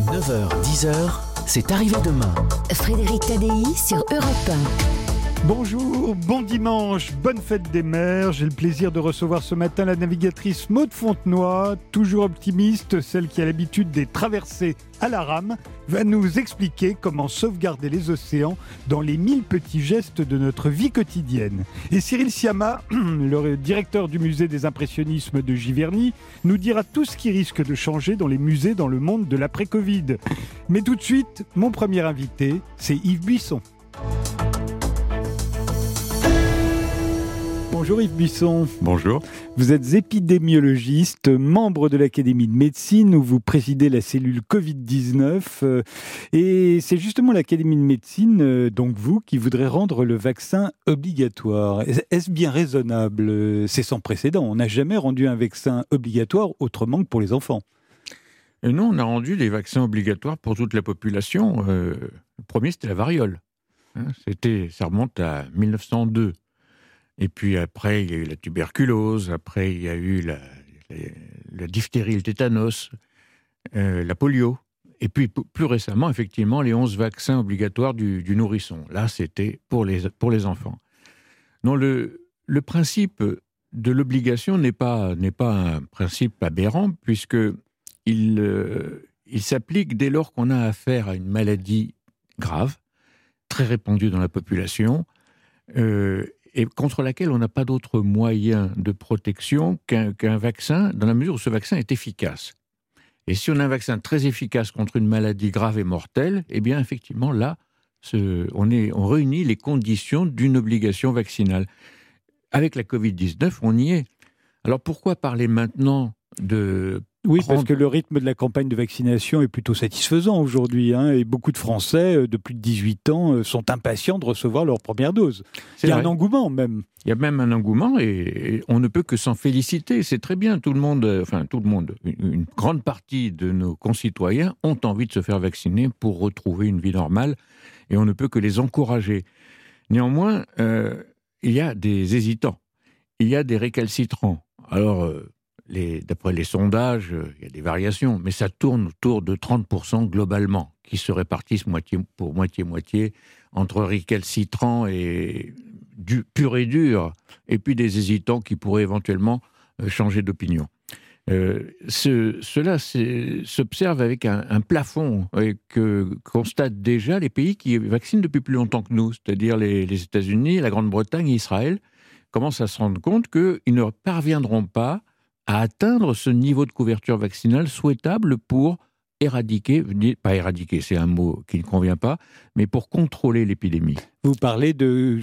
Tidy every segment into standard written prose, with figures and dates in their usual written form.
9h-10h, c'est arrivé demain. Frédéric Tadei sur Europe 1. Bonjour, bon dimanche, bonne fête des mères. J'ai le plaisir de recevoir ce matin la navigatrice Maude Fontenoy, toujours optimiste, celle qui a l'habitude des traversées à la rame, va nous expliquer comment sauvegarder les océans dans les 1000 petits gestes de notre vie quotidienne. Et Cyril Siama, le directeur du musée des impressionnismes de Giverny, nous dira tout ce qui risque de changer dans les musées dans le monde de l'après-Covid. Mais tout de suite, mon premier invité, c'est Yves Buisson. Bonjour Yves Buisson. Bonjour. Vous êtes épidémiologiste, membre de l'Académie de médecine où vous présidez la cellule Covid-19 et c'est justement l'Académie de médecine, donc vous, qui voudrait rendre le vaccin obligatoire. Est-ce bien raisonnable? C'est sans précédent. On n'a jamais rendu un vaccin obligatoire autrement que pour les enfants. Et non, on a rendu des vaccins obligatoires pour toute la population. Le premier, c'était la variole. Ça remonte à 1902. Et puis après, il y a eu la tuberculose, après il y a eu la diphtérie, le tétanos, la polio. Et puis plus récemment, effectivement, les 11 vaccins obligatoires du nourrisson. Là, c'était pour les enfants. Non, le principe de l'obligation n'est pas un principe aberrant, puisqu'il s'applique dès lors qu'on a affaire à une maladie grave, très répandue dans la population, et contre laquelle on n'a pas d'autre moyen de protection qu'un vaccin, dans la mesure où ce vaccin est efficace. Et si on a un vaccin très efficace contre une maladie grave et mortelle, eh bien, effectivement, là, on réunit les conditions d'une obligation vaccinale. Avec la Covid-19, on y est. Alors, pourquoi parler maintenant de... Oui, parce que le rythme de la campagne de vaccination est plutôt satisfaisant aujourd'hui, et beaucoup de Français de plus de 18 ans sont impatients de recevoir leur première dose. Il y a un engouement même. Il y a même un engouement et on ne peut que s'en féliciter. C'est très bien, tout le monde, une grande partie de nos concitoyens ont envie de se faire vacciner pour retrouver une vie normale et on ne peut que les encourager. Néanmoins, il y a des hésitants, il y a des récalcitrants. Alors... d'après les sondages, il y a des variations, mais ça tourne autour de 30% globalement, qui se répartissent moitié-moitié entre récalcitrants et pur et dur, et puis des hésitants qui pourraient éventuellement changer d'opinion. Cela s'observe avec un plafond que constatent déjà les pays qui vaccinent depuis plus longtemps que nous, c'est-à-dire les États-Unis, la Grande-Bretagne et Israël, commencent à se rendre compte qu'ils ne parviendront pas à atteindre ce niveau de couverture vaccinale souhaitable pour pas éradiquer, c'est un mot qui ne convient pas, mais pour contrôler l'épidémie. Vous parlez de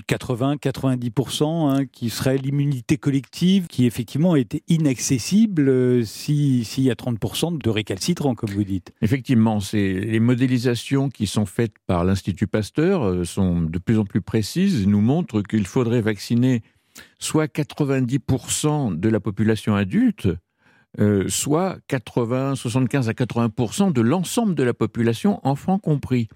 80-90% qui serait l'immunité collective, qui effectivement était inaccessible s'il y a 30% de récalcitrants, comme vous dites. Effectivement, les modélisations qui sont faites par l'Institut Pasteur sont de plus en plus précises et nous montrent qu'il faudrait vacciner soit 90% de la population adulte, soit 75 à 80% de l'ensemble de la population, enfants compris.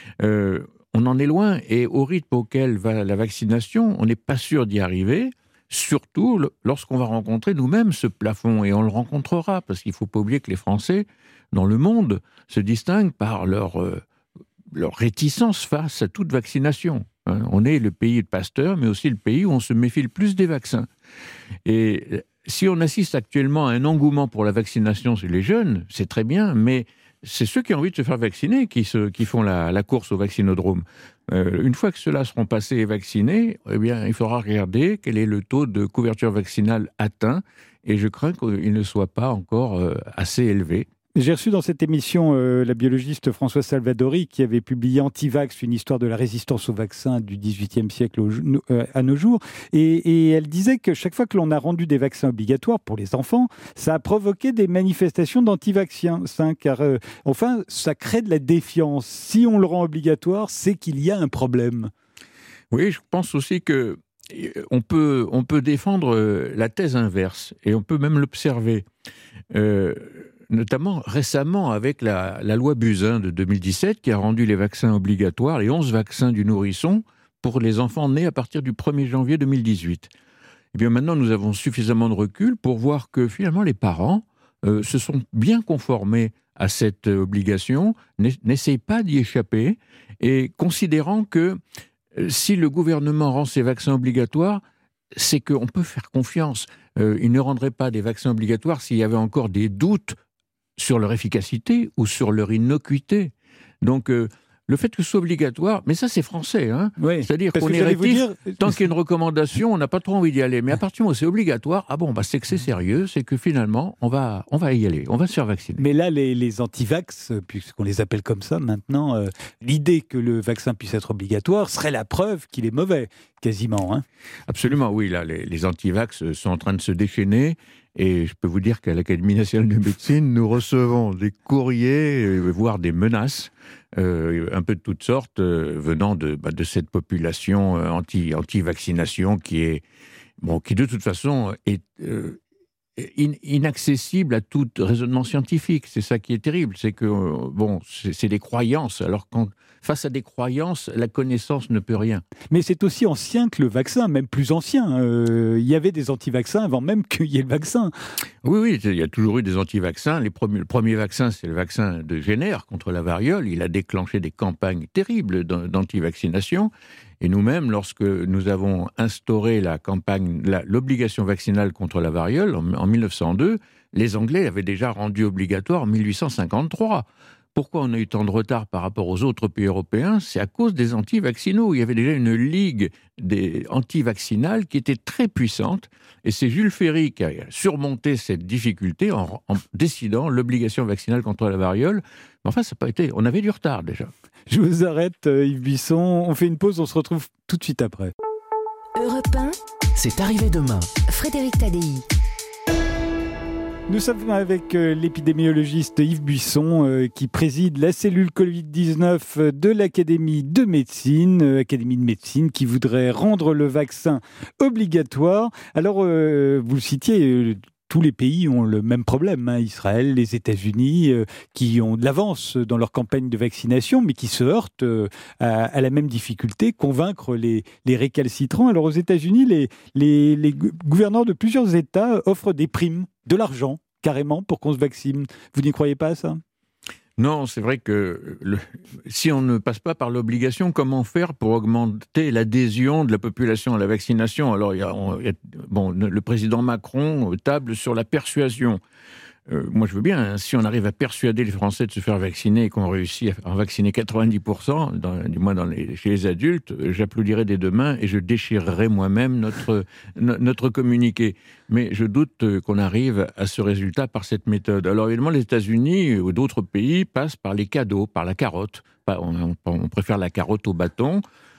On en est loin, et au rythme auquel va la vaccination, on n'est pas sûr d'y arriver, surtout lorsqu'on va rencontrer nous-mêmes ce plafond, et on le rencontrera, parce qu'il ne faut pas oublier que les Français, dans le monde, se distinguent par leur réticence face à toute vaccination. On est le pays de Pasteur, mais aussi le pays où on se méfie le plus des vaccins. Et si on assiste actuellement à un engouement pour la vaccination chez les jeunes, c'est très bien, mais c'est ceux qui ont envie de se faire vacciner qui font la course au vaccinodrome. Une fois que ceux-là seront passés et vaccinés, eh bien, il faudra regarder quel est le taux de couverture vaccinale atteint, et je crains qu'il ne soit pas encore assez élevé. J'ai reçu dans cette émission la biologiste Françoise Salvadori qui avait publié Antivax, une histoire de la résistance au vaccin du XVIIIe siècle à nos jours. Et elle disait que chaque fois que l'on a rendu des vaccins obligatoires pour les enfants, ça a provoqué des manifestations d'anti-vaccins, car enfin, ça crée de la défiance. Si on le rend obligatoire, c'est qu'il y a un problème. Oui, je pense aussi que on peut défendre la thèse inverse, et on peut même l'observer. Notamment récemment avec la loi Buzyn de 2017 qui a rendu les vaccins obligatoires, les 11 vaccins du nourrisson pour les enfants nés à partir du 1er janvier 2018. Et bien maintenant, nous avons suffisamment de recul pour voir que finalement les parents se sont bien conformés à cette obligation n'essayent pas d'y échapper, et considérant que si le gouvernement rend ces vaccins obligatoires, c'est qu'on peut faire confiance. Il ne rendrait pas des vaccins obligatoires s'il y avait encore des doutes sur leur efficacité ou sur leur innocuité. Donc, le fait que ce soit obligatoire, mais ça c'est français, hein. Oui, c'est-à-dire qu'on est rétif, tant qu'il y a une recommandation, on n'a pas trop envie d'y aller. Mais à partir du moment où c'est obligatoire, c'est que c'est sérieux, c'est que finalement, on va y aller, on va se faire vacciner. Mais là, les anti-vax, puisqu'on les appelle comme ça maintenant, l'idée que le vaccin puisse être obligatoire serait la preuve qu'il est mauvais, quasiment. Hein. Absolument, oui. Là, les anti-vax sont en train de se déchaîner. Et je peux vous dire qu'à l'Académie nationale de médecine, nous recevons des courriers, voire des menaces, un peu de toutes sortes, venant de cette population anti-vaccination qui de toute façon est inaccessible à tout raisonnement scientifique. C'est ça qui est terrible, c'est que c'est des croyances. Alors face à des croyances, la connaissance ne peut rien. Mais c'est aussi ancien que le vaccin, même plus ancien. Il y avait des anti-vaccins avant même qu'il y ait le vaccin. Oui, il y a toujours eu des anti-vaccins. Le premier vaccin, c'est le vaccin de Jenner contre la variole. Il a déclenché des campagnes terribles d'anti-vaccination. Et nous-mêmes, lorsque nous avons instauré l'obligation vaccinale contre la variole en 1902, les Anglais l'avaient déjà rendu obligatoire en 1853. Pourquoi on a eu tant de retard par rapport aux autres pays européens ? C'est à cause des anti-vaccinaux. Il y avait déjà une ligue des anti-vaccinales qui était très puissante. Et c'est Jules Ferry qui a surmonté cette difficulté en décidant l'obligation vaccinale contre la variole. Mais enfin, ça n'a pas été. On avait du retard déjà. Je vous arrête, Yves Buisson. On fait une pause, on se retrouve tout de suite après. Europe 1, c'est arrivé demain. Frédéric Tadei. Nous sommes avec l'épidémiologiste Yves Buisson qui préside la cellule Covid-19 de l'Académie de médecine qui voudrait rendre le vaccin obligatoire. Alors, vous le citiez, tous les pays ont le même problème, hein. Israël, les États-Unis, qui ont de l'avance dans leur campagne de vaccination, mais qui se heurtent à la même difficulté, convaincre les récalcitrants. Alors aux États-Unis, les gouverneurs de plusieurs États offrent des primes, de l'argent, carrément, pour qu'on se vaccine. Vous n'y croyez pas à ça ? Non, c'est vrai que si on ne passe pas par l'obligation, comment faire pour augmenter l'adhésion de la population à la vaccination ? Alors, le président Macron table sur la persuasion. Moi, je veux bien, hein, si on arrive à persuader les Français de se faire vacciner et qu'on réussit à en vacciner 90%, du moins chez les adultes, j'applaudirai des deux mains et je déchirerai moi-même notre communiqué. Mais je doute qu'on arrive à ce résultat par cette méthode. Alors évidemment, les États-Unis ou d'autres pays passent par les cadeaux, par la carotte. On préfère la carotte au bâton.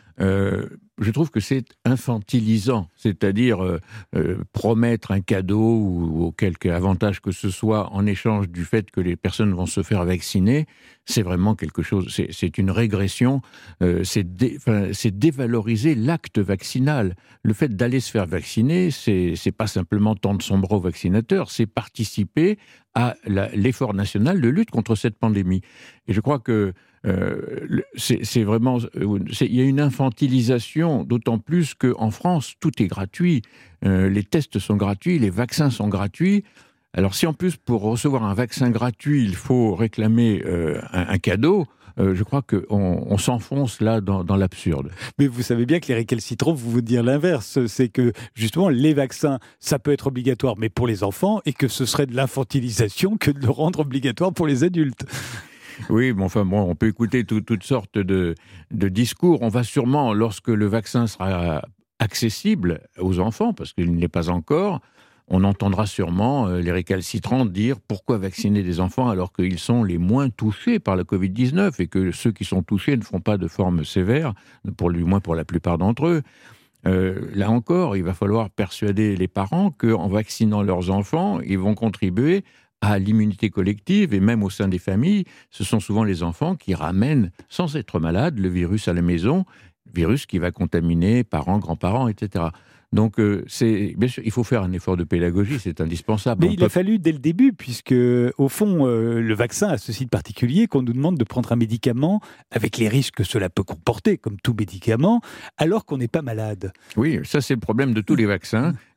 Je trouve que c'est infantilisant, c'est-à-dire promettre un cadeau ou quelque avantage que ce soit en échange du fait que les personnes vont se faire vacciner, c'est vraiment quelque chose, c'est une régression, c'est dévaloriser l'acte vaccinal. Le fait d'aller se faire vacciner, c'est pas simplement tendre son bras au vaccinateur, c'est participer à l'effort national de lutte contre cette pandémie. Et je crois que c'est vraiment, il y a une infantilisation, d'autant plus qu'en France, tout est gratuit. Les tests sont gratuits, les vaccins sont gratuits. Alors si en plus, pour recevoir un vaccin gratuit, il faut réclamer un cadeau, je crois qu'on s'enfonce là dans l'absurde. Mais vous savez bien que les récalcitrants vous dire l'inverse. C'est que justement, les vaccins, ça peut être obligatoire, mais pour les enfants, et que ce serait de l'infantilisation que de le rendre obligatoire pour les adultes. Oui, mais on peut écouter toutes sortes de discours. On va sûrement, lorsque le vaccin sera accessible aux enfants, parce qu'il ne l'est pas encore, on entendra sûrement les récalcitrants dire pourquoi vacciner des enfants alors qu'ils sont les moins touchés par la Covid-19 et que ceux qui sont touchés ne font pas de forme sévère, du moins pour la plupart d'entre eux. Là encore, il va falloir persuader les parents qu'en vaccinant leurs enfants, ils vont contribuer à l'immunité collective et même au sein des familles. Ce sont souvent les enfants qui ramènent, sans être malades, le virus à la maison, virus qui va contaminer parents, grands-parents, etc. Donc, bien sûr, il faut faire un effort de pédagogie, c'est indispensable. Mais il a fallu dès le début, puisque, au fond, le vaccin a ceci de particulier qu'on nous demande de prendre un médicament avec les risques que cela peut comporter, comme tout médicament, alors qu'on n'est pas malade. Oui, ça c'est le problème de tous les vaccins.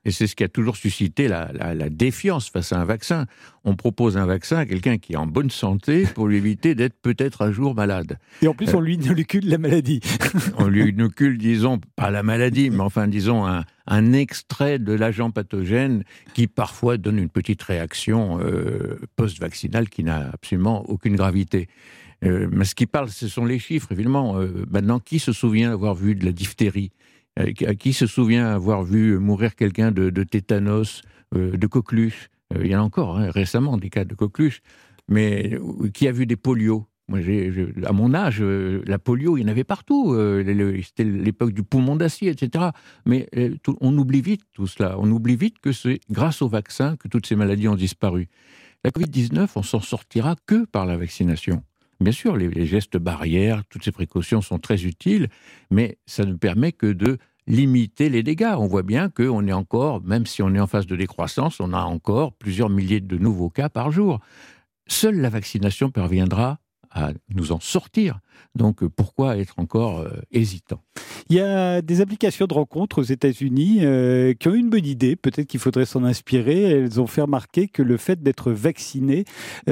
Et c'est ce qui a toujours suscité la défiance face à un vaccin. On propose un vaccin à quelqu'un qui est en bonne santé pour lui éviter d'être peut-être un jour malade. Et en plus, on lui inocule la maladie. On lui inocule, disons, pas la maladie, mais enfin, disons, un extrait de l'agent pathogène qui parfois donne une petite réaction post-vaccinale qui n'a absolument aucune gravité. Mais ce qui parle, ce sont les chiffres, évidemment. Maintenant, qui se souvient avoir vu de la diphtérie ? Qui se souvient avoir vu mourir quelqu'un de tétanos, de coqueluche ? Il y en a encore, récemment, des cas de coqueluche. Mais qui a vu des polios ? Moi, à mon âge, la polio, il y en avait partout. C'était l'époque du poumon d'acier, etc. Mais on oublie vite tout cela. On oublie vite que c'est grâce au vaccin que toutes ces maladies ont disparu. La Covid-19, on s'en sortira que par la vaccination. Bien sûr, les gestes barrières, toutes ces précautions sont très utiles, mais ça ne permet que de limiter les dégâts. On voit bien qu'on est encore, même si on est en phase de décroissance, on a encore plusieurs milliers de nouveaux cas par jour. Seule la vaccination parviendra à nous en sortir. Donc, pourquoi être encore hésitant ? Il y a des applications de rencontres aux États-Unis qui ont une bonne idée. Peut-être qu'il faudrait s'en inspirer. Elles ont fait remarquer que le fait d'être vacciné et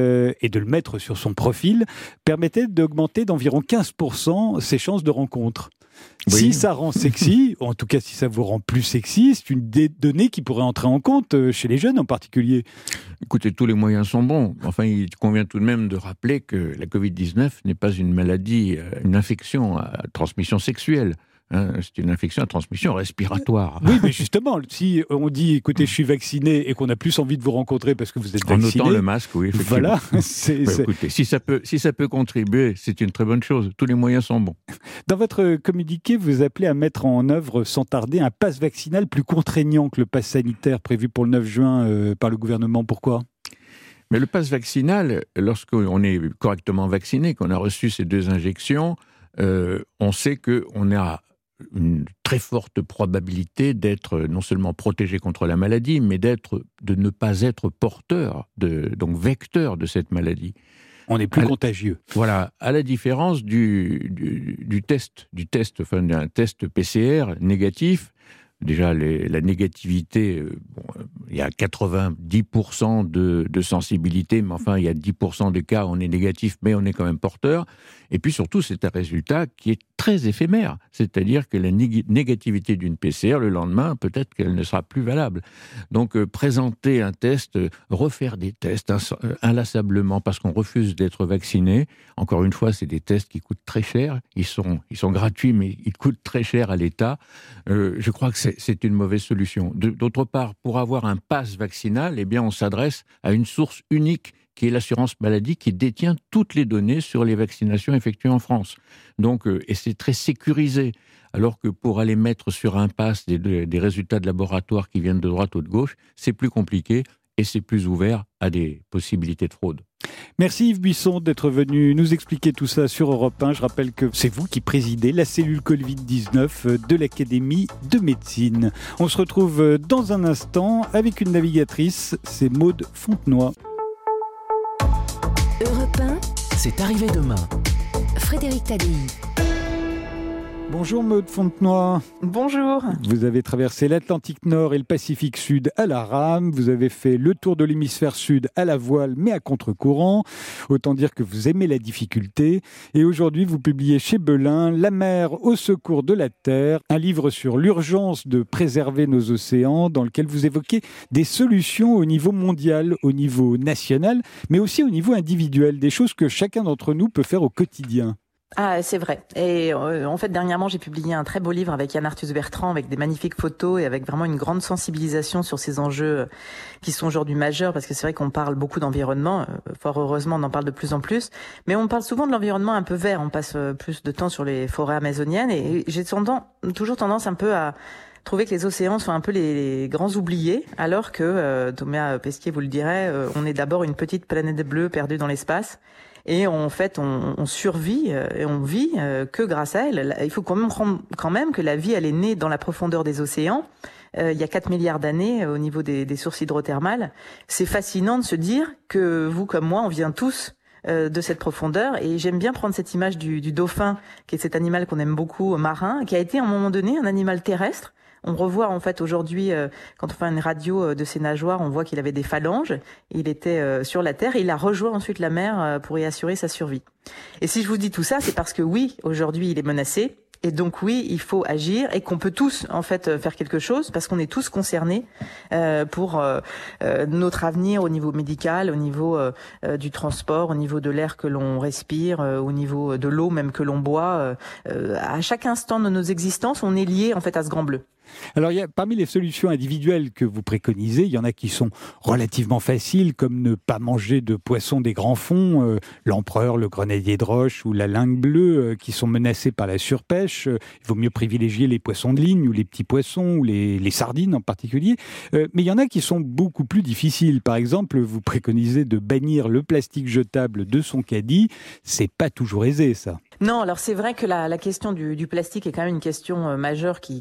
de le mettre sur son profil permettait d'augmenter d'environ 15% ses chances de rencontre. Oui. Si ça rend sexy, ou en tout cas si ça vous rend plus sexy, c'est une donnée qui pourrait entrer en compte chez les jeunes en particulier. Écoutez, tous les moyens sont bons. Enfin, il convient tout de même de rappeler que la Covid-19 n'est pas une maladie, une infection à transmission sexuelle. C'est une infection à transmission respiratoire. Oui, mais justement, si on dit, écoutez, je suis vacciné et qu'on a plus envie de vous rencontrer parce que vous êtes vacciné... En notant le masque, oui, effectivement. Voilà. Écoutez, si ça peut contribuer, c'est une très bonne chose. Tous les moyens sont bons. Dans votre communiqué, vous appelez à mettre en œuvre sans tarder un pass vaccinal plus contraignant que le pass sanitaire prévu pour le 9 juin par le gouvernement. Pourquoi ? Mais le pass vaccinal, lorsqu'on est correctement vacciné, qu'on a reçu ces 2 injections, on sait qu'on a une très forte probabilité d'être non seulement protégé contre la maladie, mais de ne pas être porteur, donc vecteur de cette maladie. On est plus contagieux. Voilà, à la différence du test, enfin d'un test PCR négatif. Déjà, la négativité, il y a 90% de sensibilité, mais enfin, il y a 10% de cas, on est négatif, mais on est quand même porteur. Et puis surtout, c'est un résultat qui est très éphémère. C'est-à-dire que la négativité d'une PCR, le lendemain, peut-être qu'elle ne sera plus valable. Donc, présenter un test, refaire des tests inlassablement parce qu'on refuse d'être vacciné. Encore une fois, c'est des tests qui coûtent très cher. Ils sont gratuits, mais ils coûtent très cher à l'État. Je crois que c'est une mauvaise solution. D'autre part, pour avoir un pass vaccinal, eh bien, on s'adresse à une source unique qui est l'assurance maladie, qui détient toutes les données sur les vaccinations effectuées en France. Donc, et c'est très sécurisé. Alors que pour aller mettre sur un pass des résultats de laboratoire qui viennent de droite ou de gauche, c'est plus compliqué et c'est plus ouvert à des possibilités de fraude. Merci Yves Buisson d'être venu nous expliquer tout ça sur Europe 1. Je rappelle que c'est vous qui présidez la cellule Covid-19 de l'Académie de médecine. On se retrouve dans un instant avec une navigatrice, c'est Maude Fontenoy. Europe 1, c'est arrivé demain. Frédéric Tadei. Bonjour Maude Fontenoy. Bonjour. Vous avez traversé l'Atlantique Nord et le Pacifique Sud à la rame. Vous avez fait le tour de l'hémisphère sud à la voile, mais à contre-courant. Autant dire que vous aimez la difficulté. Et aujourd'hui, vous publiez chez Belin « La mer au secours de la Terre », un livre sur l'urgence de préserver nos océans, dans lequel vous évoquez des solutions au niveau mondial, au niveau national, mais aussi au niveau individuel, des choses que chacun d'entre nous peut faire au quotidien. Ah, c'est vrai. Et en fait, dernièrement, j'ai publié un très beau livre avec Yann Arthus Bertrand, avec des magnifiques photos et avec vraiment une grande sensibilisation sur ces enjeux qui sont aujourd'hui majeurs, parce que c'est vrai qu'on parle beaucoup d'environnement. Fort heureusement, on en parle de plus en plus. Mais on parle souvent de l'environnement un peu vert. On passe plus de temps sur les forêts amazoniennes. Et j'ai toujours tendance un peu à trouver que les océans sont un peu les grands oubliés, alors que, Thomas Pesquet vous le dirait, on est d'abord une petite planète bleue perdue dans l'espace. Et en fait, on survit et on vit que grâce à elle. Il faut quand même que la vie, elle est née dans la profondeur des océans. Il y a 4 milliards d'années au niveau des sources hydrothermales. C'est fascinant de se dire que vous comme moi, on vient tous de cette profondeur. Et j'aime bien prendre cette image du dauphin, qui est cet animal qu'on aime beaucoup, marin, qui a été à un moment donné un animal terrestre. On revoit en fait aujourd'hui, quand on fait une radio de ses nageoires, on voit qu'il avait des phalanges. Il était sur la terre et il a rejoint ensuite la mer pour y assurer sa survie. Et si je vous dis tout ça, c'est parce que oui, aujourd'hui, il est menacé. Et donc oui, il faut agir et qu'on peut tous en fait faire quelque chose parce qu'on est tous concernés pour notre avenir au niveau médical, au niveau du transport, au niveau de l'air que l'on respire, au niveau de l'eau même que l'on boit. À chaque instant de nos existences, on est lié en fait à ce grand bleu. Alors, parmi les solutions individuelles que vous préconisez, il y en a qui sont relativement faciles, comme ne pas manger de poissons des grands fonds, l'empereur, le grenadier de roche ou la lingue bleue, qui sont menacés par la surpêche. Il vaut mieux privilégier les poissons de ligne ou les petits poissons ou les sardines en particulier. Mais il y en a qui sont beaucoup plus difficiles. Par exemple, vous préconisez de bannir le plastique jetable de son caddie. C'est pas toujours aisé, ça. Non, alors c'est vrai que la question du plastique est quand même une question majeure qui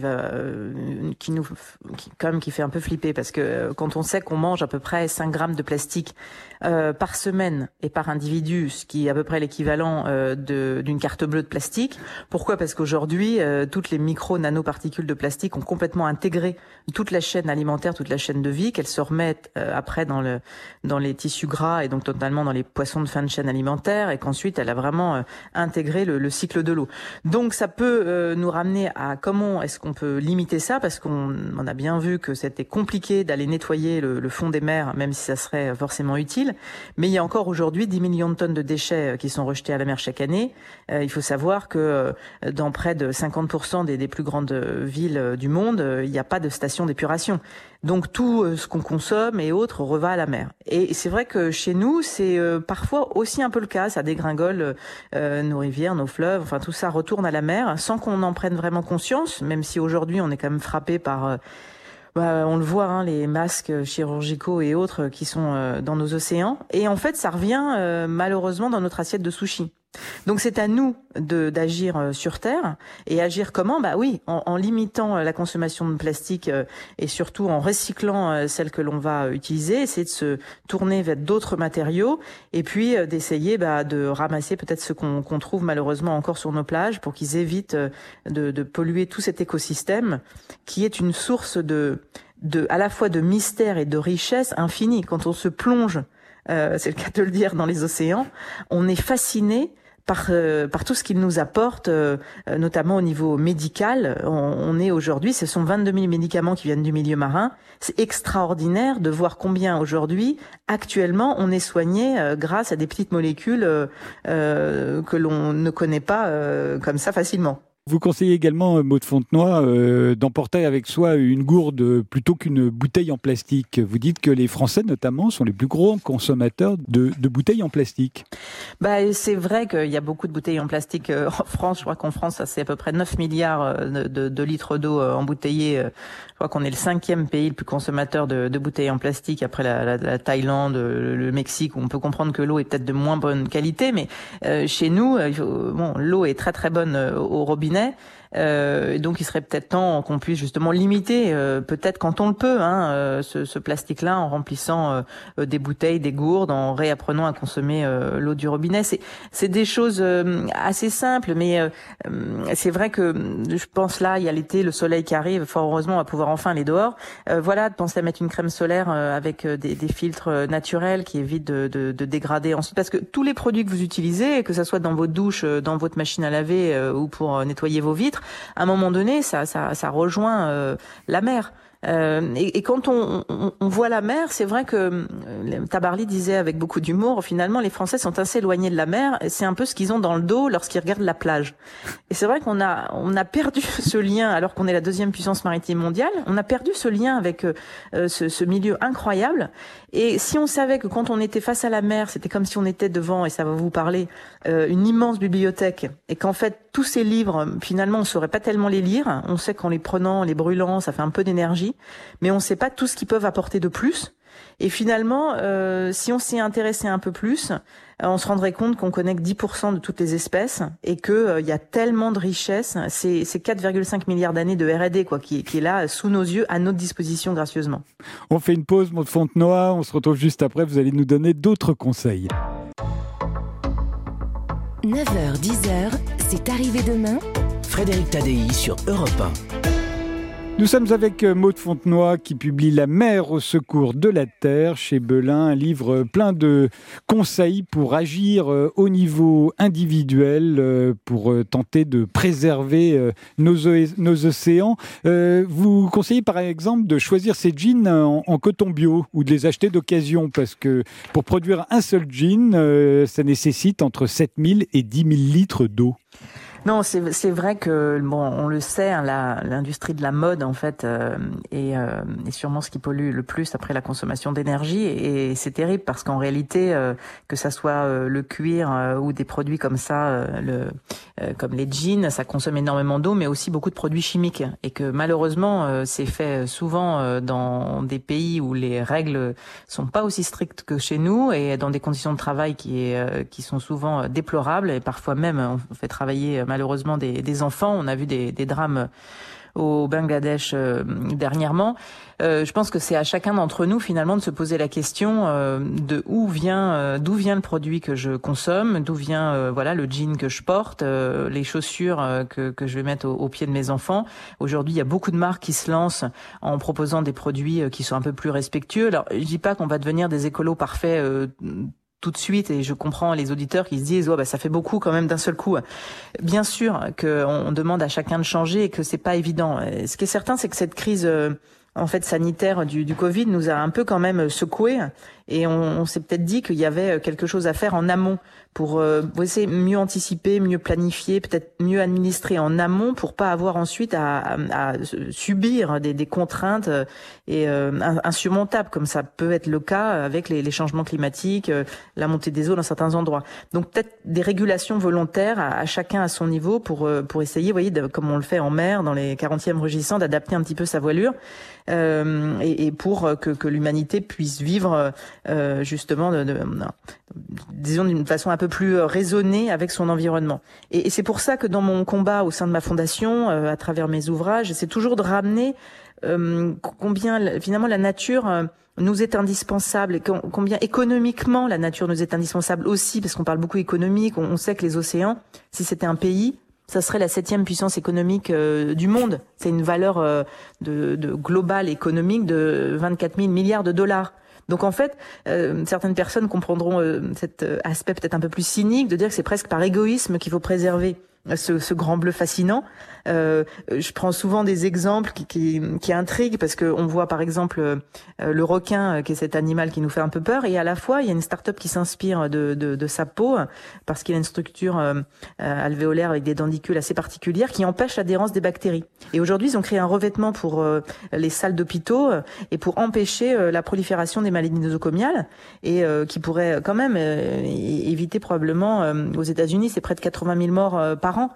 fait un peu flipper parce que quand on sait qu'on mange à peu près 5 grammes de plastique par semaine et par individu, ce qui est à peu près l'équivalent d'une carte bleue de plastique. Pourquoi ? Parce qu'aujourd'hui, toutes les micro-nanoparticules de plastique ont complètement intégré toute la chaîne alimentaire, toute la chaîne de vie, qu'elles se remettent après dans les tissus gras et donc totalement dans les poissons de fin de chaîne alimentaire et qu'ensuite elle a vraiment intégrer le cycle de l'eau. Donc ça peut nous ramener à comment est-ce qu'on peut limiter ça, parce qu'on a bien vu que c'était compliqué d'aller nettoyer le fond des mers, même si ça serait forcément utile. Mais il y a encore aujourd'hui 10 millions de tonnes de déchets qui sont rejetés à la mer chaque année. Il faut savoir que dans près de 50% des plus grandes villes du monde, il n'y a pas de station d'épuration. Donc tout ce qu'on consomme et autres reva à la mer. Et c'est vrai que chez nous, c'est parfois aussi un peu le cas. Ça dégringole nos rivières, nos fleuves, enfin tout ça retourne à la mer sans qu'on en prenne vraiment conscience, même si aujourd'hui on est quand même frappé par... on le voit, hein, les masques chirurgicaux et autres qui sont dans nos océans. Et en fait, ça revient malheureusement dans notre assiette de sushi. Donc c'est à nous d'agir sur Terre. Et agir comment ? Bah oui, en limitant la consommation de plastique et surtout en recyclant celle que l'on va utiliser, essayer de se tourner vers d'autres matériaux et puis d'essayer de ramasser peut-être ce qu'on trouve malheureusement encore sur nos plages pour qu'ils évitent de polluer tout cet écosystème qui est une source à la fois de mystère et de richesse infinie. Quand on se plonge, c'est le cas de le dire, dans les océans, on est fasciné par tout ce qu'il nous apporte, notamment au niveau médical. On est aujourd'hui, ce sont 22 000 médicaments qui viennent du milieu marin. C'est extraordinaire de voir combien aujourd'hui, actuellement, on est soigné grâce à des petites molécules que l'on ne connaît pas comme ça facilement. Vous conseillez également, Maud Fontenoy, d'emporter avec soi une gourde plutôt qu'une bouteille en plastique. Vous dites que les Français, notamment, sont les plus gros consommateurs de bouteilles en plastique. C'est vrai qu'il y a beaucoup de bouteilles en plastique en France. Je crois qu'en France, c'est à peu près 9 milliards de litres d'eau embouteillée. Je crois qu'on est le 5e pays le plus consommateur de bouteilles en plastique après la Thaïlande, le Mexique, où on peut comprendre que l'eau est peut-être de moins bonne qualité. Mais chez nous, l'eau est très très bonne au robinet. Donc il serait peut-être temps qu'on puisse justement limiter, peut-être quand on le peut, ce plastique-là en remplissant des bouteilles, des gourdes, en réapprenant à consommer l'eau du robinet. C'est des choses assez simples, mais c'est vrai que je pense là, il y a l'été, le soleil qui arrive, fort heureusement on va pouvoir enfin aller dehors. De penser à mettre une crème solaire avec des filtres naturels qui évitent de dégrader ensuite, parce que tous les produits que vous utilisez, que ça soit dans votre douche, dans votre machine à laver ou pour nettoyer vos vitres, à un moment donné, ça rejoint la mer. Et quand on voit la mer, c'est vrai que Tabarly disait avec beaucoup d'humour, finalement, les Français sont assez éloignés de la mer. C'est un peu ce qu'ils ont dans le dos lorsqu'ils regardent la plage. Et c'est vrai qu'on a perdu ce lien, alors qu'on est la 2e puissance maritime mondiale. On a perdu ce lien avec ce milieu incroyable. Et si on savait que quand on était face à la mer, c'était comme si on était devant, et ça va vous parler, une immense bibliothèque, et qu'en fait, tous ces livres, finalement, on ne saurait pas tellement les lire. On sait qu'en les prenant, les brûlant, ça fait un peu d'énergie, mais on ne sait pas tout ce qu'ils peuvent apporter de plus. Et finalement, si on s'y intéressait un peu plus, on se rendrait compte qu'on connaît que 10% de toutes les espèces et que y a tellement de richesses. C'est 4,5 milliards d'années de R&D qui est là sous nos yeux, à notre disposition gracieusement. On fait une pause, Maud Fontenoy. On se retrouve juste après. Vous allez nous donner d'autres conseils. 9h, 10h, c'est arrivé demain. Frédéric Tadei sur Europe 1. Nous sommes avec Maude Fontenoy qui publie La mer au secours de la terre chez Belin, un livre plein de conseils pour agir au niveau individuel, pour tenter de préserver nos océans. Vous conseillez par exemple de choisir ces jeans en coton bio ou de les acheter d'occasion parce que pour produire un seul jean, ça nécessite entre 7000 et 10 000 litres d'eau. Non, c'est vrai que bon, on le sait, hein, l'industrie de la mode en fait est sûrement ce qui pollue le plus après la consommation d'énergie et c'est terrible parce qu'en réalité que ça soit le cuir ou des produits comme ça, comme les jeans, ça consomme énormément d'eau, mais aussi beaucoup de produits chimiques et que malheureusement c'est fait souvent dans des pays où les règles sont pas aussi strictes que chez nous et dans des conditions de travail qui sont souvent déplorables et parfois même on fait travailler malheureusement des enfants. On a vu des drames au Bangladesh dernièrement. Je pense que c'est à chacun d'entre nous finalement de se poser la question de d'où vient le produit que je consomme, d'où vient voilà le jean que je porte, les chaussures que je vais mettre aux pieds de mes enfants. Aujourd'hui, il y a beaucoup de marques qui se lancent en proposant des produits qui sont un peu plus respectueux. Alors, je dis pas qu'on va devenir des écolos parfaits tout de suite, et je comprends les auditeurs qui se disent ouais, bah, ça fait beaucoup quand même d'un seul coup. Bien sûr qu'on demande à chacun de changer et que c'est pas évident. Ce qui est certain, c'est que cette crise en fait sanitaire du Covid nous a un peu quand même secoué et on s'est peut-être dit qu'il y avait quelque chose à faire en amont pour essayer mieux anticiper, mieux planifier, peut-être mieux administrer en amont pour pas avoir ensuite à subir des contraintes insurmontables comme ça peut être le cas avec les changements climatiques, la montée des eaux dans certains endroits. Donc peut-être des régulations volontaires à chacun à son niveau pour essayer, vous voyez, comme on le fait en mer dans les 40e rugissants, d'adapter un petit peu sa voilure et pour que l'humanité puisse vivre justement disons d'une façon un peu plus raisonnée avec son environnement. Et c'est pour ça que dans mon combat au sein de ma fondation, à travers mes ouvrages, c'est toujours de ramener combien finalement la nature nous est indispensable et combien économiquement la nature nous est indispensable aussi, parce qu'on parle beaucoup économique, on sait que les océans, si c'était un pays, ça serait la 7e puissance économique du monde. C'est une valeur de globale économique de 24 000 milliards de dollars. Donc en fait, certaines personnes comprendront cet aspect peut-être un peu plus cynique de dire que c'est presque par égoïsme qu'il faut préserver ce grand bleu fascinant. Je prends souvent des exemples qui intriguent parce que on voit par exemple le requin qui est cet animal qui nous fait un peu peur et à la fois il y a une start-up qui s'inspire de sa peau parce qu'il a une structure alvéolaire avec des denticules assez particulières qui empêche l'adhérence des bactéries. Et aujourd'hui ils ont créé un revêtement pour les salles d'hôpitaux et pour empêcher la prolifération des maladies nosocomiales et qui pourrait quand même éviter probablement aux États-Unis c'est près de 80 000 morts par an.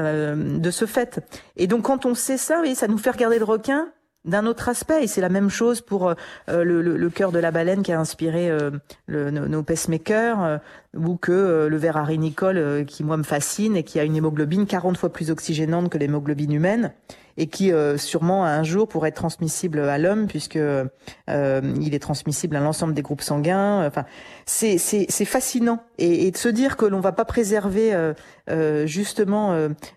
De ce fait. Et donc quand on sait ça, oui, ça nous fait regarder le requin d'un autre aspect. Et c'est la même chose pour le cœur de la baleine qui a inspiré nos pacemakers ou que le ver arénicole qui moi me fascine et qui a une hémoglobine 40 fois plus oxygénante que l'hémoglobine humaine et qui sûrement un jour pourrait être transmissible à l'homme puisque il est transmissible à l'ensemble des groupes sanguins. Enfin, c'est fascinant et de se dire que l'on va pas préserver justement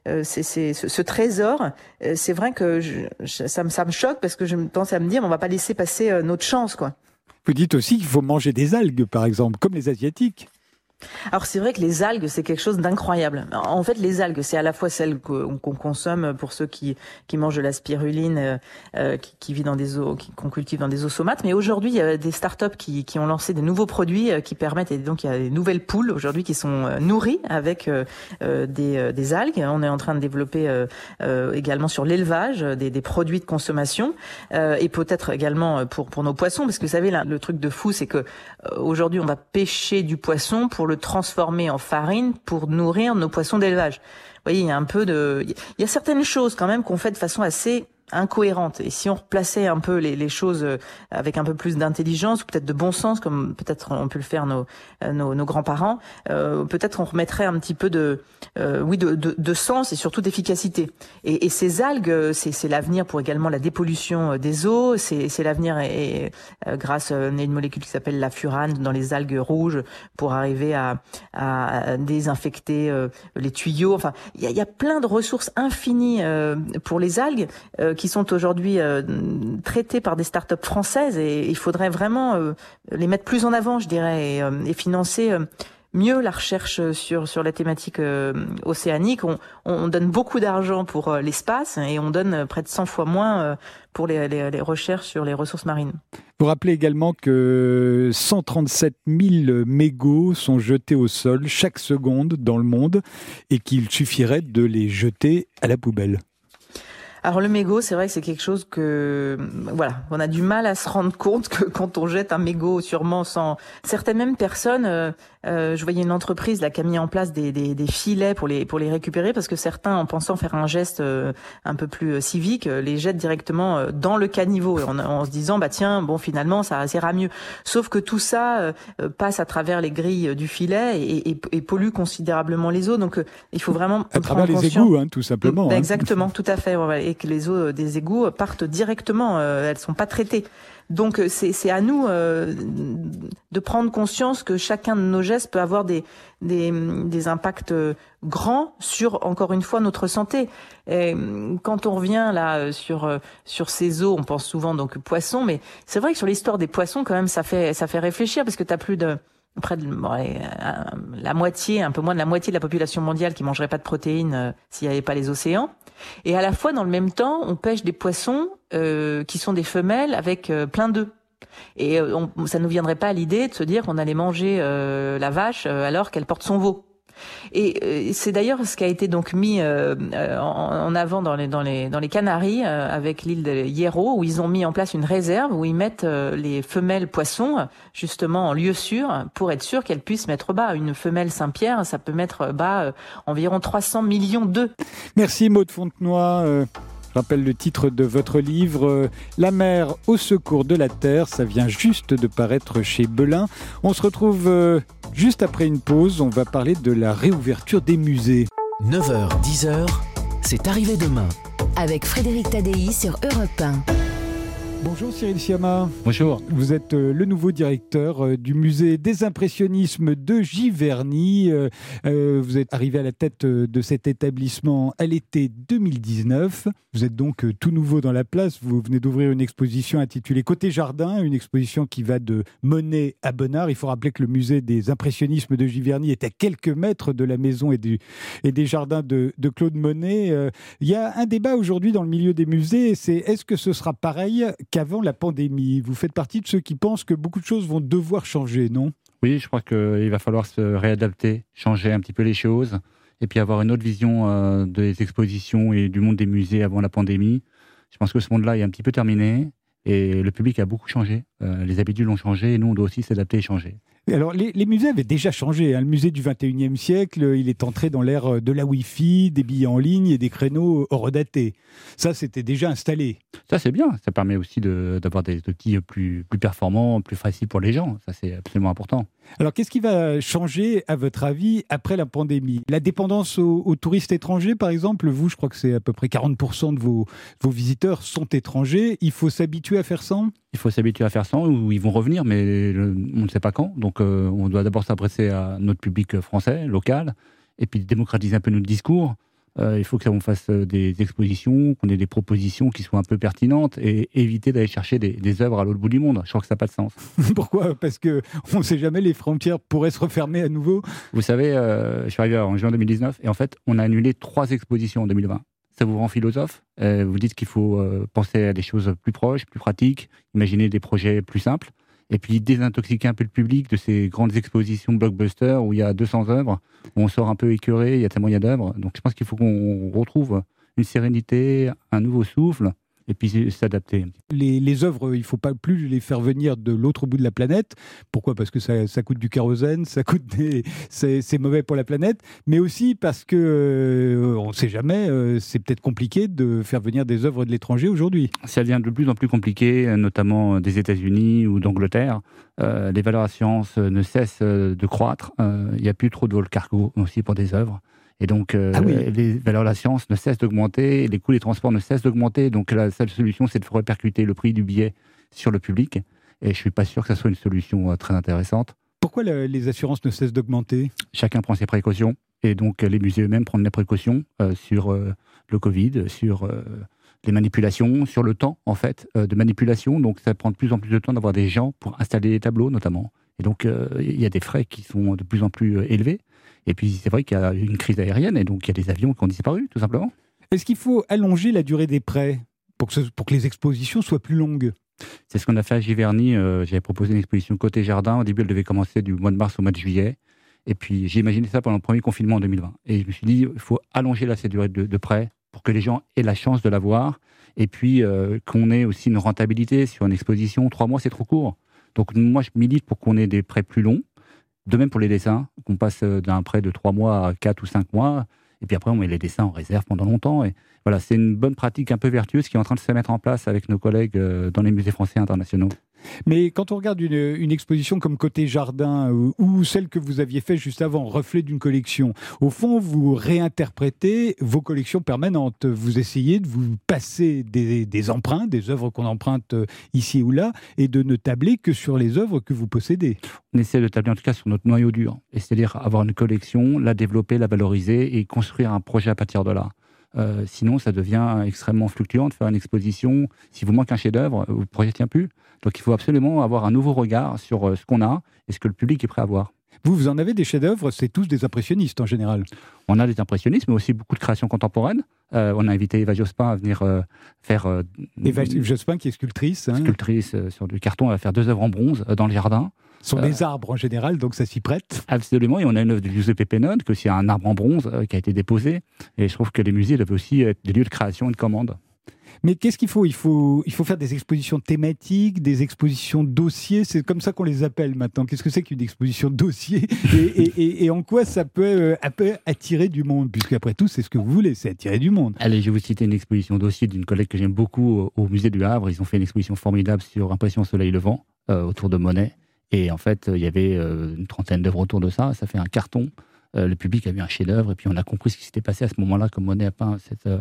ce trésor. C'est vrai que ça me choque parce que je me pense à me dire on va pas laisser passer notre chance quoi. Vous dites aussi qu'il faut manger des algues par exemple comme les Asiatiques. Alors c'est vrai que les algues c'est quelque chose d'incroyable. En fait les algues c'est à la fois celles qu'on consomme pour ceux qui mangent de la spiruline qui vit dans des eaux qu'on cultive dans des eaux somates, mais aujourd'hui il y a des startups qui ont lancé des nouveaux produits qui permettent et donc il y a des nouvelles poules aujourd'hui qui sont nourries avec des algues. On est en train de développer également sur l'élevage des produits de consommation et peut-être également pour nos poissons parce que vous savez le truc de fou c'est que aujourd'hui on va pêcher du poisson pour le transformer en farine pour nourrir nos poissons d'élevage. Vous voyez, il y a certaines choses quand même qu'on fait de façon assez incohérente. Et si on replaçait un peu les choses avec un peu plus d'intelligence ou peut-être de bon sens, comme peut-être on peut le faire nos grands-parents, peut-être on remettrait un petit peu de sens et surtout d'efficacité. Et ces algues, c'est l'avenir pour également la dépollution des eaux. C'est l'avenir et grâce à une molécule qui s'appelle la furane dans les algues rouges pour arriver à désinfecter les tuyaux. Enfin, il y a plein de ressources infinies pour les algues qui sont aujourd'hui traités par des startups françaises, et il faudrait vraiment les mettre plus en avant, je dirais, et financer mieux la recherche sur la thématique océanique. On donne beaucoup d'argent pour l'espace et on donne près de 100 fois moins pour les recherches sur les ressources marines. Vous rappelez également que 137 000 mégots sont jetés au sol chaque seconde dans le monde et qu'il suffirait de les jeter à la poubelle. Alors le mégot, c'est vrai que c'est quelque chose on a du mal à se rendre compte que quand on jette un mégot, sûrement sans certaines mêmes personnes, je voyais une entreprise là qui a mis en place des filets pour les récupérer, parce que certains, en pensant faire un geste un peu plus civique, les jettent directement dans le caniveau, et en se disant finalement ça ira mieux. Sauf que tout ça passe à travers les grilles du filet et pollue considérablement les eaux. Donc il faut vraiment à travers les égouts, tout simplement. Exactement, tout à fait. Et que les eaux des égouts partent directement, elles sont pas traitées. Donc c'est à nous de prendre conscience que chacun de nos gestes peut avoir des impacts grands sur, encore une fois, notre santé. Et quand on revient là sur ces eaux, on pense souvent donc poissons, mais c'est vrai que sur l'histoire des poissons, quand même, ça fait réfléchir, parce que t'as près de la moitié, un peu moins de la moitié de la population mondiale qui mangerait pas de protéines s'il n'y avait pas les océans. Et à la fois, dans le même temps, on pêche des poissons qui sont des femelles avec plein d'œufs. Et ça nous viendrait pas à l'idée de se dire qu'on allait manger la vache alors qu'elle porte son veau. Et c'est d'ailleurs ce qui a été donc mis en avant dans les Canaries avec l'île de Hierro, où ils ont mis en place une réserve où ils mettent les femelles poissons justement en lieu sûr, pour être sûr qu'elles puissent mettre bas. Une femelle Saint-Pierre, ça peut mettre bas environ 300 millions d'œufs. Merci Maud Fontenoy. Je rappelle le titre de votre livre, La mer au secours de la terre. Ça vient juste de paraître chez Belin. On se retrouve juste après une pause. On va parler de la réouverture des musées. 9h, 10h, c'est arrivé demain. Avec Frédéric Tadei sur Europe 1. Bonjour Cyril Siama. Bonjour. Vous êtes le nouveau directeur du musée des impressionnismes de Giverny. Vous êtes arrivé à la tête de cet établissement à l'été 2019. Vous êtes donc tout nouveau dans la place. Vous venez d'ouvrir une exposition intitulée Côté Jardin, une exposition qui va de Monet à Bonnard. Il faut rappeler que le musée des impressionnismes de Giverny est à quelques mètres de la maison et des jardins de Claude Monet. Il y a un débat aujourd'hui dans le milieu des musées, c'est est-ce que ce sera pareil qu'avant la pandémie? Vous faites partie de ceux qui pensent que beaucoup de choses vont devoir changer, non? Oui, je crois qu'il va falloir se réadapter, changer un petit peu les choses, et puis avoir une autre vision des expositions et du monde des musées avant la pandémie. Je pense que ce monde-là est un petit peu terminé, et le public a beaucoup changé. Les habitudes ont changé, et nous, on doit aussi s'adapter et changer. Alors, les musées avaient déjà changé. Le musée du 21e siècle, il est entré dans l'ère de la Wi-Fi, des billets en ligne et des créneaux horodatés. Ça, c'était déjà installé. Ça, c'est bien. Ça permet aussi d'avoir des outils plus performants, plus faciles pour les gens. Ça, c'est absolument important. Alors, qu'est-ce qui va changer, à votre avis, après la pandémie? La dépendance aux touristes étrangers, par exemple, vous, je crois que c'est à peu près 40% de vos visiteurs sont étrangers. Il faut s'habituer à faire sans? Il faut s'habituer à faire sans, ou ils vont revenir, mais on ne sait pas quand. Donc, on doit d'abord s'adresser à notre public français, local, et puis démocratiser un peu notre discours. Il faut qu'on fasse des expositions, qu'on ait des propositions qui soient un peu pertinentes et éviter d'aller chercher des œuvres à l'autre bout du monde. Je crois que ça n'a pas de sens. Pourquoi? Parce qu'on ne sait jamais, les frontières pourraient se refermer à nouveau. Vous savez, je suis arrivé en juin 2019 et en fait, on a annulé 3 expositions en 2020. Ça vous rend philosophe. Vous dites qu'il faut penser à des choses plus proches, plus pratiques, imaginer des projets plus simples, et puis désintoxiquer un peu le public de ces grandes expositions blockbuster où il y a 200 œuvres, où on sort un peu écœuré, il y a tellement d'œuvres. Donc je pense qu'il faut qu'on retrouve une sérénité, un nouveau souffle, et puis s'adapter. Les œuvres, il ne faut pas plus les faire venir de l'autre bout de la planète. Pourquoi? Parce que ça coûte du kérosène, c'est mauvais pour la planète, mais aussi parce que, on ne sait jamais, c'est peut-être compliqué de faire venir des œuvres de l'étranger aujourd'hui. Ça devient de plus en plus compliqué, notamment des États-Unis ou d'Angleterre. Les valeurs à science ne cessent de croître. Il n'y a plus trop de vols cargo aussi pour des œuvres. Et donc, les valeurs de la science ne cessent d'augmenter, les coûts des transports ne cessent d'augmenter. Donc, la seule solution, c'est de répercuter le prix du billet sur le public. Et je ne suis pas sûr que ça soit une solution très intéressante. Pourquoi les assurances ne cessent d'augmenter? Chacun prend ses précautions. Et donc, les musées eux-mêmes prennent des précautions sur le Covid, sur les manipulations, sur le temps, en fait, de manipulation. Donc, ça prend de plus en plus de temps d'avoir des gens pour installer les tableaux, notamment. Et donc, il y a des frais qui sont de plus en plus élevés. Et puis, c'est vrai qu'il y a une crise aérienne, et donc il y a des avions qui ont disparu, tout simplement. Est-ce qu'il faut allonger la durée des prêts pour que les expositions soient plus longues ? C'est ce qu'on a fait à Giverny. J'avais proposé une exposition côté jardin. Au début, elle devait commencer du mois de mars au mois de juillet. Et puis, j'ai imaginé ça pendant le premier confinement en 2020. Et je me suis dit, il faut allonger cette durée de prêt pour que les gens aient la chance de la voir. Et puis, qu'on ait aussi une rentabilité sur une exposition. 3 mois, c'est trop court. Donc, moi, je milite pour qu'on ait des prêts plus longs. De même pour les dessins, qu'on passe d'un prêt de 3 mois à 4 ou 5 mois. Et puis après, on met les dessins en réserve pendant longtemps. Et voilà, c'est une bonne pratique un peu vertueuse qui est en train de se mettre en place avec nos collègues dans les musées français internationaux. Mais quand on regarde une exposition comme Côté Jardin ou celle que vous aviez faite juste avant, Reflet d'une collection, au fond, vous réinterprétez vos collections permanentes. Vous essayez de vous passer des empreintes, des œuvres qu'on emprunte ici ou là, et de ne tabler que sur les œuvres que vous possédez. On essaie de tabler en tout cas sur notre noyau dur, et c'est-à-dire avoir une collection, la développer, la valoriser et construire un projet à partir de là. Sinon, ça devient extrêmement fluctuant de faire une exposition. Si vous manque un chef-d'œuvre, le projet ne tient plus. Donc, il faut absolument avoir un nouveau regard sur ce qu'on a et ce que le public est prêt à voir. Vous en avez des chefs-d'œuvre, c'est tous des impressionnistes en général. On a des impressionnistes, mais aussi beaucoup de créations contemporaines. On a invité Eva Jospin à venir faire... Eva Jospin, qui est sculptrice. Sculptrice sur du carton, elle va faire 2 œuvres en bronze dans le jardin. Ce sont des arbres en général, donc ça s'y prête. Absolument, et on a une œuvre de Giuseppe Pennone, qui est aussi un arbre en bronze qui a été déposé. Et je trouve que les musées doivent aussi être des lieux de création et de commande. Mais qu'est-ce qu'il faut ? Il faut faire des expositions thématiques, des expositions dossiers, c'est comme ça qu'on les appelle maintenant. Qu'est-ce que c'est qu'une exposition dossier et en quoi ça peut attirer du monde ? Puisqu'après tout, c'est ce que vous voulez, c'est attirer du monde. Allez, je vais vous citer une exposition dossier d'une collègue que j'aime beaucoup au musée du Havre. Ils ont fait une exposition formidable sur Impression au soleil levant, autour de Monet. Et en fait, il y avait une trentaine d'œuvres autour de ça. Ça fait un carton. Le public a vu un chef-d'œuvre. Et puis, on a compris ce qui s'était passé à ce moment-là, comme Monet a peint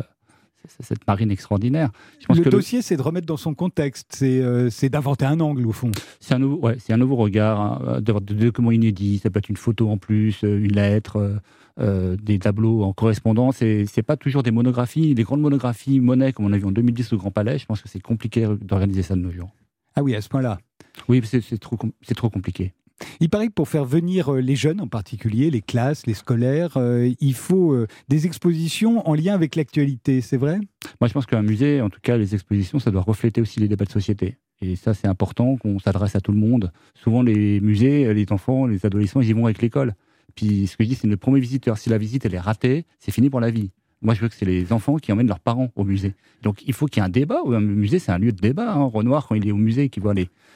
cette marine extraordinaire. Je pense le que dossier, c'est de remettre dans son contexte. C'est d'inventer un angle, au fond. C'est un nouveau regard, d'avoir des documents inédits. Ça peut être une photo en plus, une lettre, des tableaux en correspondance. C'est pas toujours des monographies. Les grandes monographies Monet, comme on a vu en 2010 au Grand Palais, je pense que c'est compliqué d'organiser ça de nos jours. Ah oui, à ce point-là. Oui, c'est trop compliqué. Il paraît que pour faire venir les jeunes, en particulier, les classes, les scolaires, il faut des expositions en lien avec l'actualité, c'est vrai ? Moi, je pense qu'un musée, en tout cas, les expositions, ça doit refléter aussi les débats de société. Et ça, c'est important qu'on s'adresse à tout le monde. Souvent, les musées, les enfants, les adolescents, ils y vont avec l'école. Puis, ce que je dis, c'est le premier visiteur. Si la visite, elle est ratée, c'est fini pour la vie. Moi, je veux que c'est les enfants qui emmènent leurs parents au musée. Donc, il faut qu'il y ait un débat. Un musée, c'est un lieu de débat. Renoir, quand il est au musée, qui voit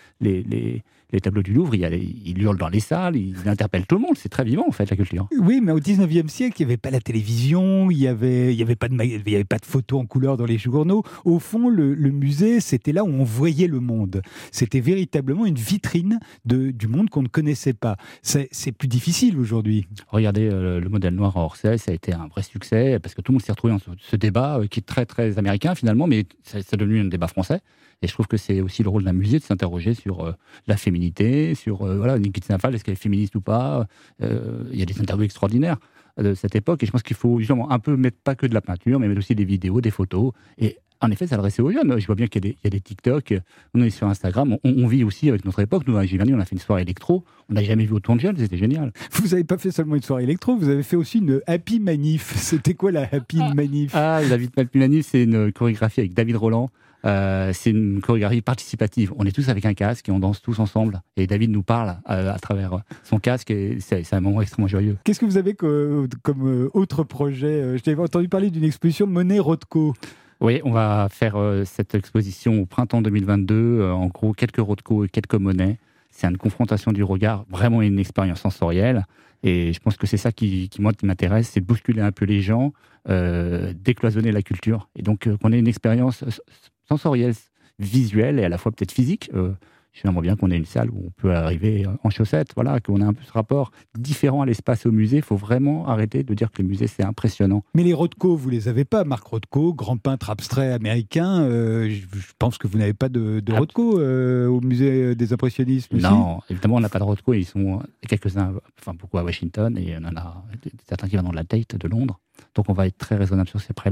les tableaux du Louvre, il hurle dans les salles, il interpelle tout le monde. C'est très vivant, en fait, la culture. Oui, mais au 19e siècle, il n'y avait pas la télévision, il n'y avait pas de photos en couleur dans les journaux. Au fond, le musée, c'était là où on voyait le monde. C'était véritablement une vitrine du monde qu'on ne connaissait pas. C'est plus difficile aujourd'hui. Regardez le modèle noir à Orsay, ça a été un vrai succès, parce que tout le monde s'est retrouvé dans ce débat qui est très, très américain, finalement, mais c'est devenu un débat français. Et je trouve que c'est aussi le rôle d'un musée de s'interroger sur la féminité, sur Niki Tsingfal, est-ce qu'elle est féministe ou pas. Il y a des interviews extraordinaires de cette époque. Et je pense qu'il faut justement un peu mettre pas que de la peinture, mais mettre aussi des vidéos, des photos. Et en effet, s'adresser aux jeunes. Je vois bien qu'il y a des TikTok. On est sur Instagram. On vit aussi avec notre époque. Nous, à Giverny, on a fait une soirée électro. On n'a jamais vu autant de jeunes. C'était génial. Vous n'avez pas fait seulement une soirée électro, vous avez fait aussi une Happy Manif. C'était quoi la Happy Manif ? La Happy Manif, c'est une chorégraphie avec David Roland. C'est une chorégraphie participative. On est tous avec un casque et on danse tous ensemble. Et David nous parle à travers son casque et c'est un moment extrêmement joyeux. Qu'est-ce que vous avez comme autre projet ? J'avais entendu parler d'une exposition Monet-Rothko. Oui, on va faire cette exposition au printemps 2022. En gros, quelques Rothko et quelques Monet. C'est une confrontation du regard, vraiment une expérience sensorielle. Et je pense que c'est ça qui m'intéresse, c'est de bousculer un peu les gens, décloisonner la culture. Et donc, qu'on ait une expérience sensorielle, visuelle et à la fois peut-être physique. J'aimerais bien qu'on ait une salle où on peut arriver en chaussettes, voilà, qu'on ait un peu ce rapport différent à l'espace et au musée. Il faut vraiment arrêter de dire que le musée, c'est impressionnant. Mais les Rothko, vous les avez pas. Marc Rothko, grand peintre abstrait américain, je pense que vous n'avez pas de Rothko au musée des impressionnistes aussi. Non, évidemment, on n'a pas de Rothko. Ils sont quelques-uns, enfin beaucoup à Washington, et on en a certains qui viennent de la Tate de Londres. Donc on va être très raisonnable sur ces prêts-là.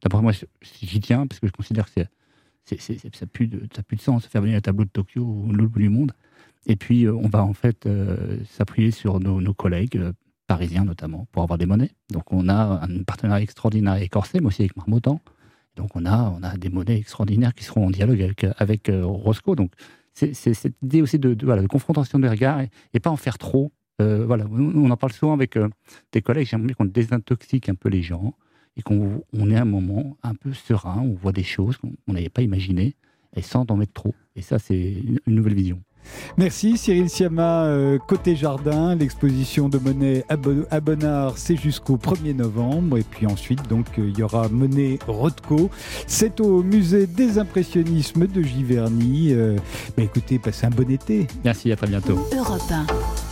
D'après moi, j'y tiens, parce que je considère que ça n'a plus de sens de faire venir un tableau de Tokyo ou l'autre bout du monde. Et puis, on va en fait s'appuyer sur nos collègues parisiens notamment, pour avoir des monnaies. Donc, on a un partenariat extraordinaire avec Orsay, mais aussi avec Marmottan. Donc, on a des monnaies extraordinaires qui seront en dialogue avec Roscoe. Donc, c'est cette idée aussi de confrontation des regards et pas en faire trop. On en parle souvent avec des collègues. J'aimerais qu'on désintoxique un peu les gens et qu'on ait un moment un peu serein, où on voit des choses qu'on n'avait pas imaginées et sans en mettre trop. Et ça, c'est une nouvelle vision. Merci Cyril Siama. Côté jardin, l'exposition de Monet à Bonnard, c'est jusqu'au 1er novembre. Et puis ensuite, donc, il y aura Monet Rothko. C'est au musée des impressionnismes de Giverny. Écoutez, passez un bon été. Merci, à très bientôt. Europe 1.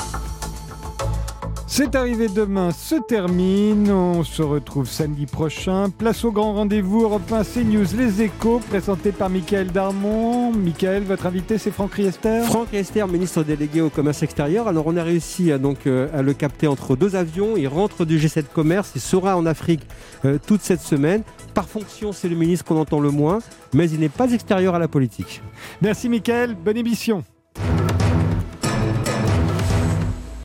C'est arrivé demain, se termine. On se retrouve samedi prochain. Place au grand rendez-vous Europe 1 CNews Les Échos, présenté par Michael Darmon. Michael, votre invité, c'est Franck Riester. Franck Riester, ministre délégué au commerce extérieur. Alors, on a réussi à le capter entre deux avions. Il rentre du G7 Commerce. Il sera en Afrique toute cette semaine. Par fonction, c'est le ministre qu'on entend le moins, mais il n'est pas extérieur à la politique. Merci Michael, bonne émission.